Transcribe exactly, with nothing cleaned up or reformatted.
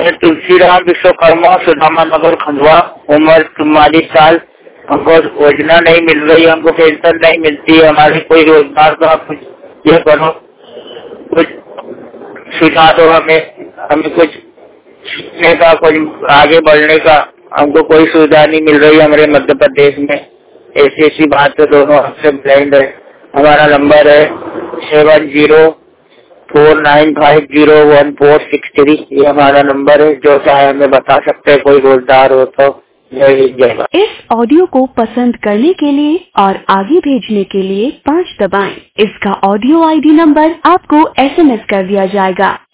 मैं तुलसीराम विश्वकर्मा सुदामा नगर खंडवा, उम्र चौवालीस साल। हमको योजना नहीं मिल रही, हमको पेंशन नहीं मिलती, हमारे कोई रोजगार का कुछ ये करो, कुछ सुझा दो हमें, हमें कुछ सीखने का, कुछ आगे बढ़ने का हमको कोई सुविधा नहीं मिल रही हमारे मध्य प्रदेश में। ऐसी ऐसी बात तो दोनों हमसे ब्लाइंड है। हमारा नंबर है seven zero four nine five zero one four six three, ये हमारा नंबर है। जो चाहे हमें बता सकते हैं, कोई रोजगार हो तो। जय हिंद जय भारत। इस ऑडियो को पसंद करने के लिए और आगे भेजने के लिए पाँच दबाएं। इसका ऑडियो आईडी नंबर आपको एसएमएस कर दिया जाएगा।